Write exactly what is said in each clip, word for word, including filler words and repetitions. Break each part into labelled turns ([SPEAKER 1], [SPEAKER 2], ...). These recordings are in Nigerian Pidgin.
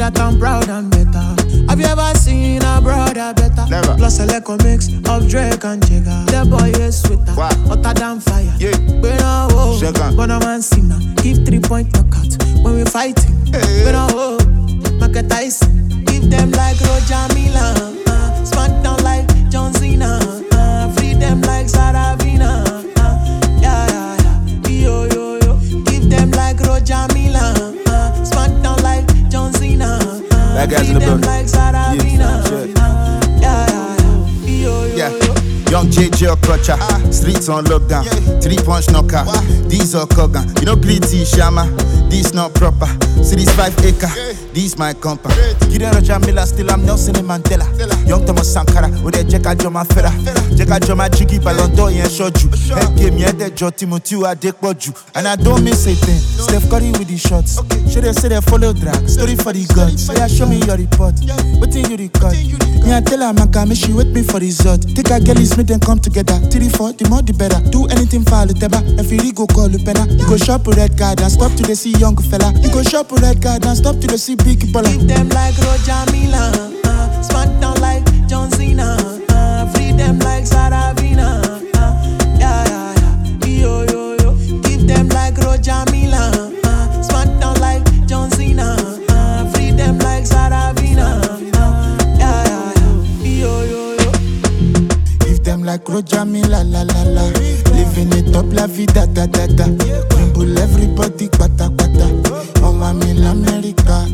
[SPEAKER 1] that I'm proud and better. Have you ever seen a brother better?
[SPEAKER 2] Never.
[SPEAKER 1] Plus a little mix of Drake and Jigga. The boy is sweeter,
[SPEAKER 2] wow.
[SPEAKER 1] hotter than fire.
[SPEAKER 2] Yeah.
[SPEAKER 1] We don't hold,
[SPEAKER 2] Shagan.
[SPEAKER 1] but no man sinner. Give three point knockout when we fighting.
[SPEAKER 2] Hey.
[SPEAKER 1] We don't hold, Mike Tyson. Give them like Roger Milan. Uh, smack down like John Cena. Uh, free them like Saravina. Uh, yeah, yeah, yeah. Yo, yo, yo. Give them like Roger Milan. Uh, smack down like John Cena. Uh,
[SPEAKER 2] that guy's
[SPEAKER 1] free
[SPEAKER 2] in the
[SPEAKER 1] them
[SPEAKER 2] building.
[SPEAKER 1] like Saravina.
[SPEAKER 2] Yeah,
[SPEAKER 1] Uh, yeah, yeah, yeah. Yo, yo,
[SPEAKER 2] Yeah.
[SPEAKER 1] yo.
[SPEAKER 2] Young J J Okocha, ah. Streets on lockdown, yeah. Three punch knocker, wow. These are Kogan. You know gritty Shama, this not proper. See this five acre, yeah. This my compa. Gideon Roger Miller, still I'm Nelson Mandela. Dela. Young Thomas Sankara, with the Jeka Joma Fera. Jeka Joma Jiggy Ballon d'Or and Shoju. Head game, yeah, the Joti Mutu Adekboju. And I don't miss a thing. No. Steph Curry with the shots. Okay. Should they say they follow drag? Story for the gods. So yeah, show me your report. Yeah. What thing you record? Me I tell her, man, come she wait me for result. Take a girl, is make them come together. Three, four, the more the better. Do anything for Luteba. If you go call Lupena, you go shop a red card and stop to the see young fella. You go shop a red card and stop to the see big baller. Give them like Roger Milan, uh, smack down like John Cena, uh, free them like Saravina. Uh, yeah, yeah, yeah. Yo, yo, yo. Give them like Roger Milan, uh, smack down like John Cena, uh, free them like Saravina. Uh, yeah, yeah, yeah. Yo, yo, yo. Give them like Roger Milan, la la la. Living it up, la vida, da da da. Rumble everybody, kwata kwata. Oh, I'm in America.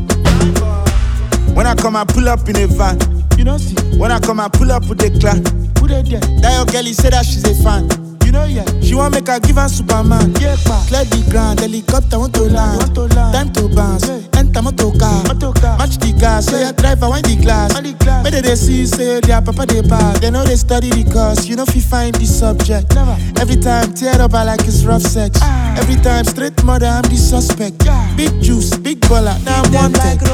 [SPEAKER 2] When I come, I pull up in a van. You know, see. When I come, I pull up with the clan. Who they there? That your girl, he said that she's a fan. You know, yeah. She want make her give her Superman. Yeah, pa. Clear the ground, helicopter want to land. Want to land. Time to bounce. Yeah. Enter motor car. Motor car. Match the gas. Say yeah. Driver, wind the glass. The glass. Whether they see, say their papa they bad. They know they study the course. You know, if you find the subject. Never. Every time, tear up, I like it's rough sex. Ah. Every time, straight mother, I'm the suspect. Yeah. Big juice, big baller. Now I'm wanted. Like